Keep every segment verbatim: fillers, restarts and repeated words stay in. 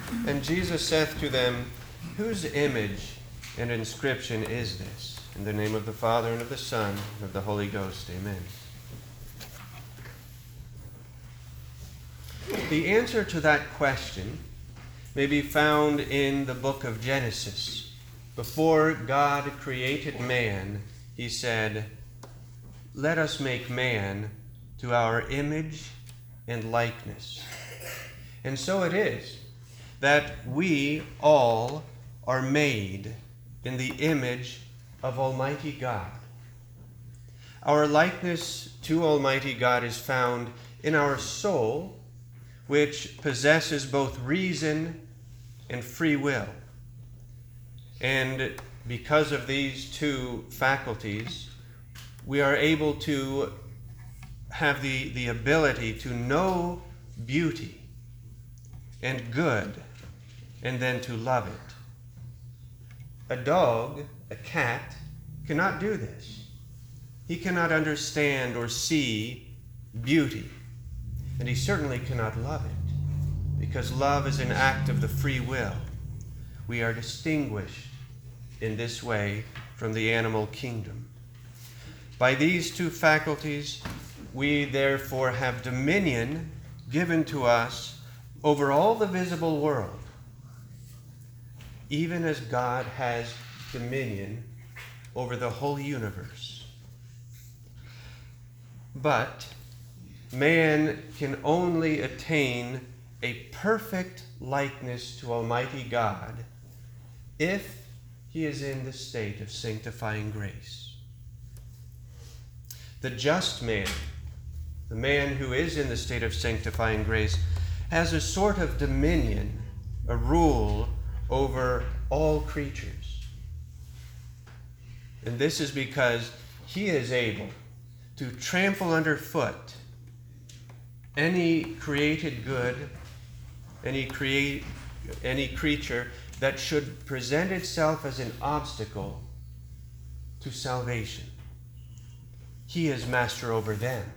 And Jesus saith to them, Whose image and inscription is this? In the name of the Father, and of the Son, and of the Holy Ghost. Amen. The answer to that question may be found in the book of Genesis. Before God created man, he said, Let us make man to our image and likeness. And so it is that we all are made in the image of Almighty God. Our likeness to Almighty God is found in our soul, which possesses both reason and free will. And because of these two faculties, we are able to have the, the ability to know beauty and good, and then to love it. A dog, a cat, cannot do this. He cannot understand or see beauty, and he certainly cannot love it, because love is an act of the free will. We are distinguished in this way from the animal kingdom. By these two faculties, we therefore have dominion given to us over all the visible world, even as God has dominion over the whole universe. But man can only attain a perfect likeness to Almighty God if he is in the state of sanctifying grace. The just man, the man who is in the state of sanctifying grace, has a sort of dominion, a rule over all creatures. And this is because he is able to trample underfoot any created good, any create, any creature that should present itself as an obstacle to salvation. He is master over them.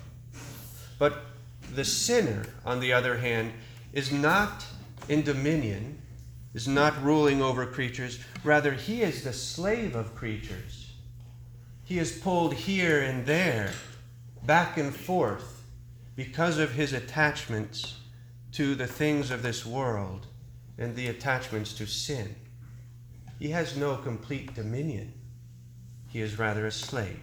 But the sinner, on the other hand, is not in dominion, is not ruling over creatures. Rather, he is the slave of creatures. He is pulled here and there, back and forth, because of his attachments to the things of this world and the attachments to sin. He has no complete dominion. He is rather a slave.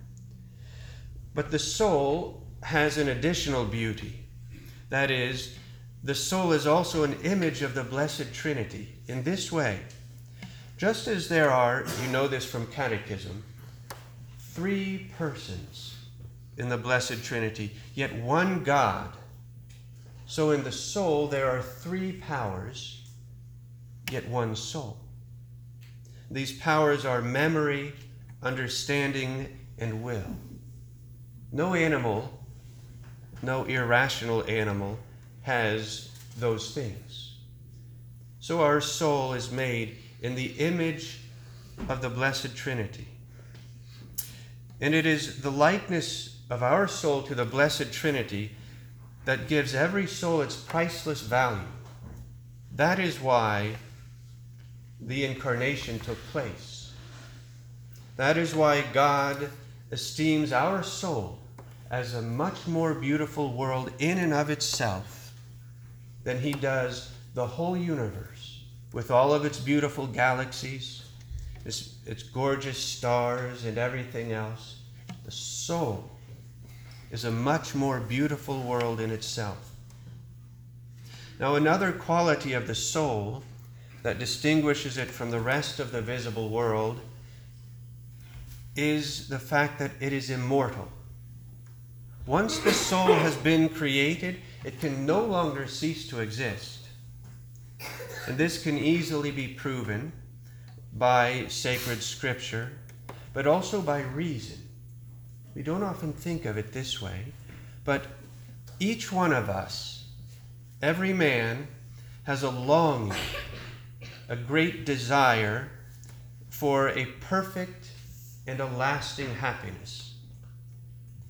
But the soul has an additional beauty. That is, the soul is also an image of the Blessed Trinity in this way. Just as there are, you know this from catechism, three persons in the Blessed Trinity, yet one God. So in the soul there are three powers, yet one soul. These powers are memory, understanding, and will. No animal, no irrational animal has those things. So our soul is made in the image of the Blessed Trinity. And it is the likeness of our soul to the Blessed Trinity that gives every soul its priceless value. That is why the incarnation took place. That is why God esteems our soul as a much more beautiful world in and of itself than he does the whole universe, with all of its beautiful galaxies, its, its gorgeous stars and everything else. The soul is a much more beautiful world in itself. Now, another quality of the soul that distinguishes it from the rest of the visible world is the fact that it is immortal. Once the soul has been created, it can no longer cease to exist. And this can easily be proven by sacred scripture, but also by reason. We don't often think of it this way, but each one of us, every man, has a longing, a great desire for a perfect and a lasting happiness.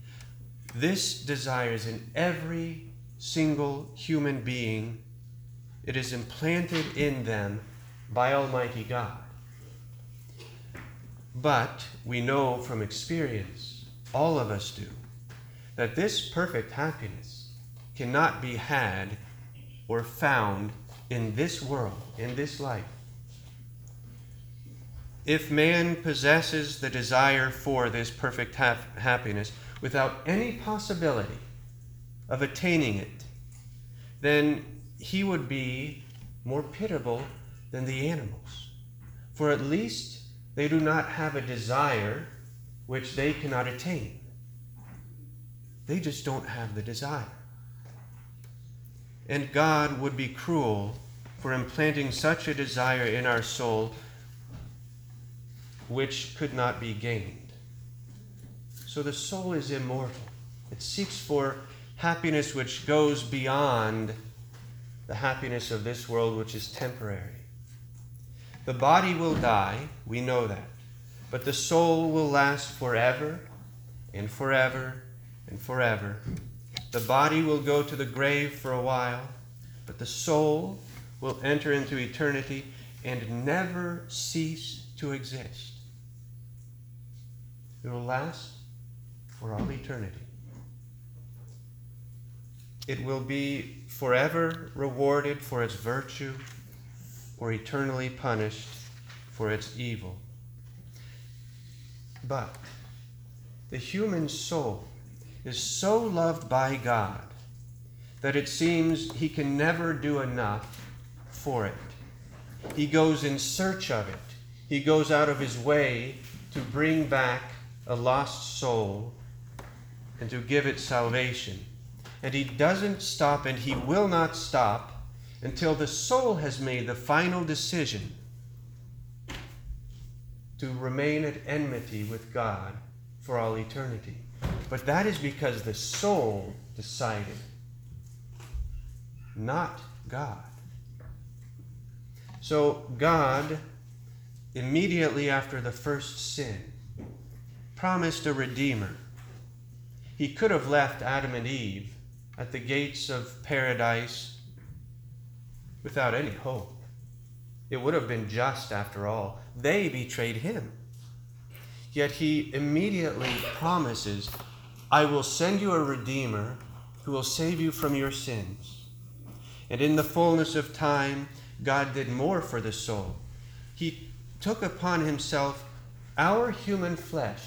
This desire is in every single human being It is implanted in them by Almighty God. But we know from experience, all of us do, that this perfect happiness cannot be had or found in this world, in this life. If man possesses the desire for this perfect hap- happiness without any possibility of attaining it, then he would be more pitiable than the animals. For at least they do not have a desire which they cannot attain. They just don't have the desire. And God would be cruel for implanting such a desire in our soul which could not be gained. So the soul is immortal. It seeks for happiness which goes beyond the happiness of this world, which is temporary. The body will die, we know that, but the soul will last forever and forever and forever. The body will go to the grave for a while, but the soul will enter into eternity and never cease to exist. It will last for all eternity. It will be forever rewarded for its virtue or eternally punished for its evil. But the human soul is so loved by God that it seems he can never do enough for it. He goes in search of it. He goes out of his way to bring back a lost soul and to give it salvation. And he doesn't stop, and he will not stop until the soul has made the final decision to remain at enmity with God for all eternity. But that is because the soul decided, not God. So God, immediately after the first sin, promised a Redeemer. He could have left Adam and Eve at the gates of paradise without any hope. It would have been just after all. They betrayed him. Yet he immediately promises, I will send you a Redeemer who will save you from your sins. And in the fullness of time, God did more for the soul. He took upon himself our human flesh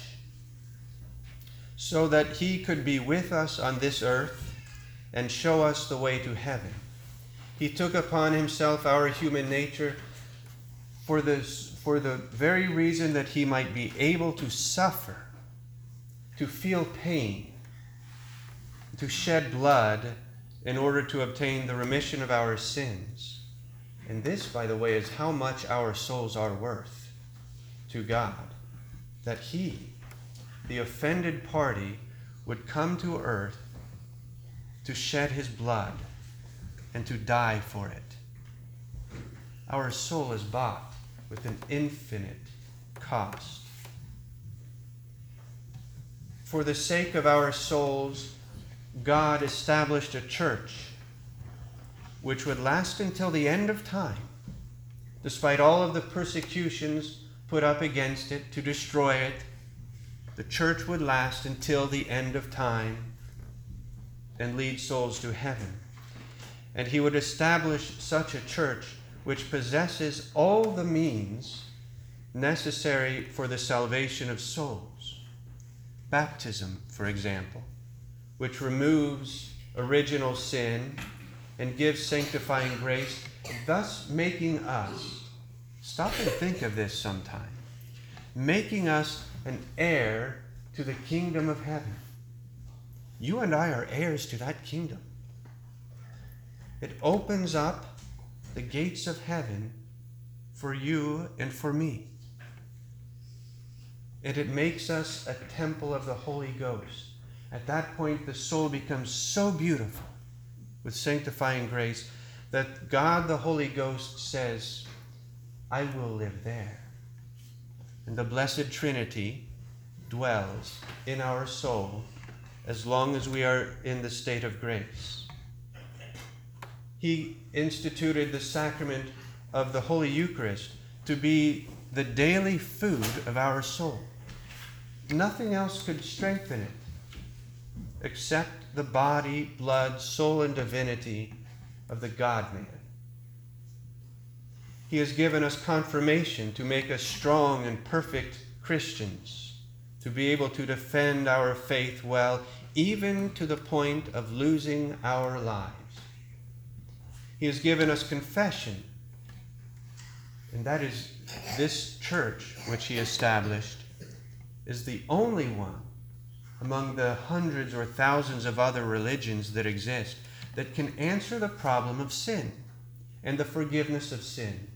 so that he could be with us on this earth and show us the way to heaven. He took upon himself our human nature for this, for the very reason that he might be able to suffer, to feel pain, to shed blood in order to obtain the remission of our sins. And this, by the way, is how much our souls are worth to God, that he, the offended party, would come to earth to shed his blood and to die for it. Our soul is bought with an infinite cost. For the sake of our souls, God established a church which would last until the end of time, despite all of the persecutions put up against it to destroy it. The church would last until the end of time and lead souls to heaven. And he would establish such a church which possesses all the means necessary for the salvation of souls. Baptism, for example, which removes original sin and gives sanctifying grace, thus making us, stop and think of this sometime, making us an heir to the kingdom of heaven. You and I are heirs to that kingdom. It opens up the gates of heaven for you and for me. And it makes us a temple of the Holy Ghost. At that point, the soul becomes so beautiful with sanctifying grace that God the Holy Ghost says, I will live there. And the Blessed Trinity dwells in our soul as long as we are in the state of grace. he instituted the sacrament of the Holy Eucharist to be the daily food of our soul. Nothing else could strengthen it except the body, blood, soul, and divinity of the God-man. He has given us confirmation to make us strong and perfect Christians, to be able to defend our faith well, even to the point of losing our lives. He has given us confession, and that is this church which he established is the only one among the hundreds or thousands of other religions that exist that can answer the problem of sin and the forgiveness of sin.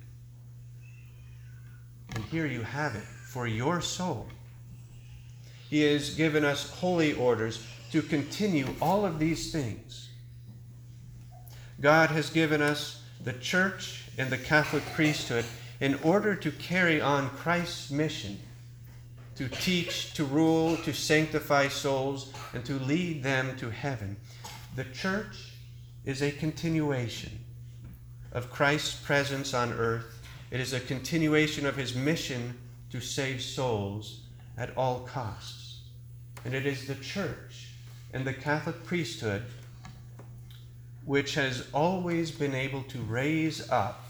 And here you have it for your soul. He has given us holy orders to continue all of these things. God has given us the church and the Catholic priesthood in order to carry on Christ's mission, to teach, to rule, to sanctify souls, and to lead them to heaven. The church is a continuation of Christ's presence on earth. It is a continuation of his mission to save souls at all costs. And it is the church and the Catholic priesthood which has always been able to raise up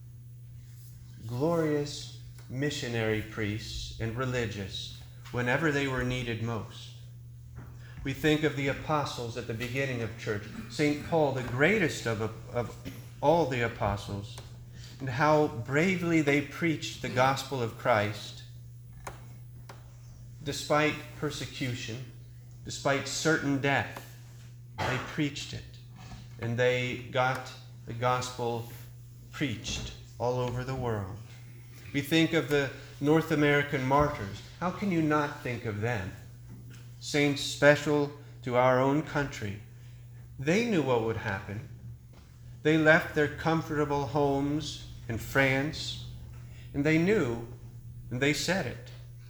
glorious missionary priests and religious whenever they were needed most. We think of the apostles at the beginning of church, Saint Paul, the greatest of, of all the apostles, and how bravely they preached the gospel of Christ despite persecution, despite certain death. They preached it, and they got the gospel preached all over the world. We think of the North American martyrs. How can you not think of them? Saints special to our own country. They knew what would happen. They left their comfortable homes in France, and they knew, and they said it,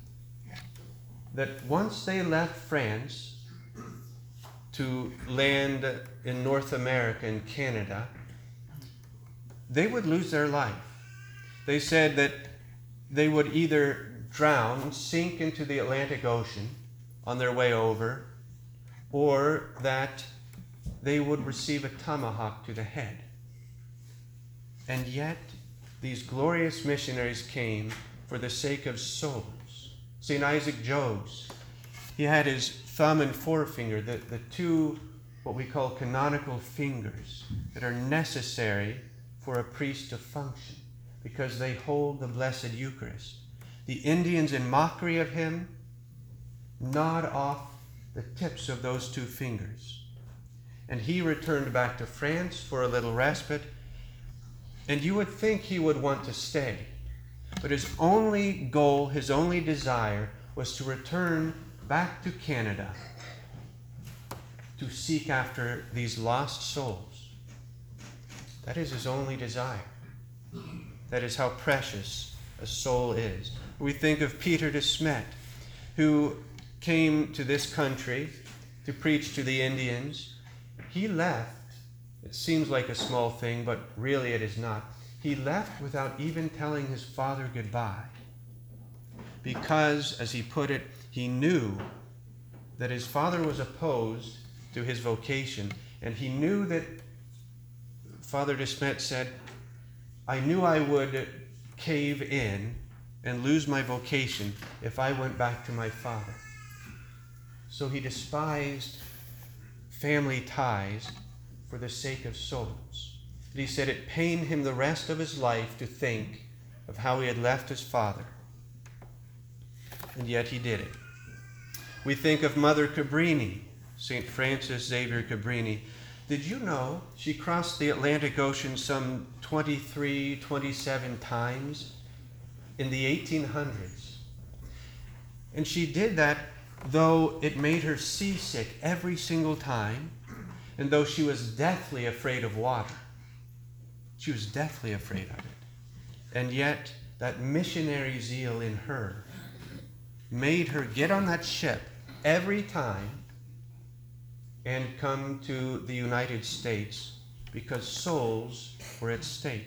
that once they left France to land in North America and Canada, they would lose their life. They said that they would either drown, sink into the Atlantic Ocean on their way over, or that they would receive a tomahawk to the head. And yet, these glorious missionaries came for the sake of souls. Saint Isaac Jogues, he had his thumb and forefinger, the, the two what we call canonical fingers that are necessary for a priest to function, because they hold the Blessed Eucharist. The Indians, in mockery of him, gnawed off the tips of those two fingers. And he returned back to France for a little respite, and you would think he would want to stay. But his only goal, his only desire, was to return back to Canada to seek after these lost souls. That is his only desire. That is how precious a soul is. We think of Peter de Smet, who came to this country to preach to the Indians. He left. It seems like a small thing, but really it is not. He left without even telling his father goodbye, because, as he put it, he knew that his father was opposed to his vocation, and he knew that Father de Smet said, I knew I would cave in and lose my vocation if I went back to my father. So he despised family ties for the sake of souls. But he said it pained him the rest of his life to think of how he had left his father. And yet he did it. We think of Mother Cabrini, Saint Frances Xavier Cabrini. Did you know she crossed the Atlantic Ocean some twenty-three, twenty-seven times in the eighteen hundreds? And she did that though it made her seasick every single time, and though she was deathly afraid of water. She was deathly afraid of it. And yet, that missionary zeal in her made her get on that ship every time and come to the United States because souls were at stake.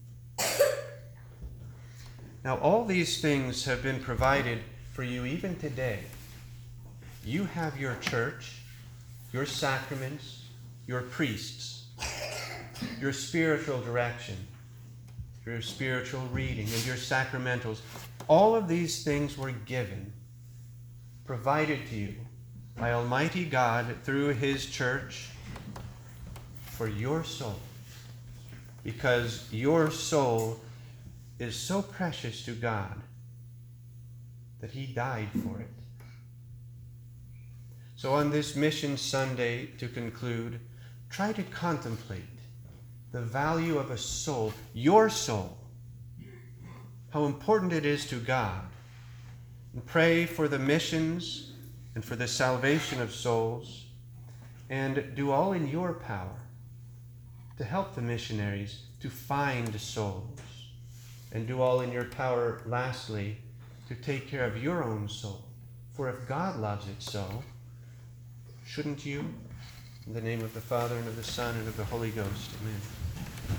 Now, all these things have been provided for you even today. You have your church, your sacraments, your priests, your spiritual direction, your spiritual reading, and your sacramentals. All of these things were given, provided to you by Almighty God through His church for your soul, because your soul is so precious to God that He died for it. So on this Mission Sunday, to conclude, try to contemplate the value of a soul, your soul, how important it is to God, and pray for the missions and for the salvation of souls, and do all in your power to help the missionaries to find souls, and do all in your power, lastly, to take care of your own soul. For if God loves it so, shouldn't you? In the name of the Father, and of the Son, and of the Holy Ghost. Amen.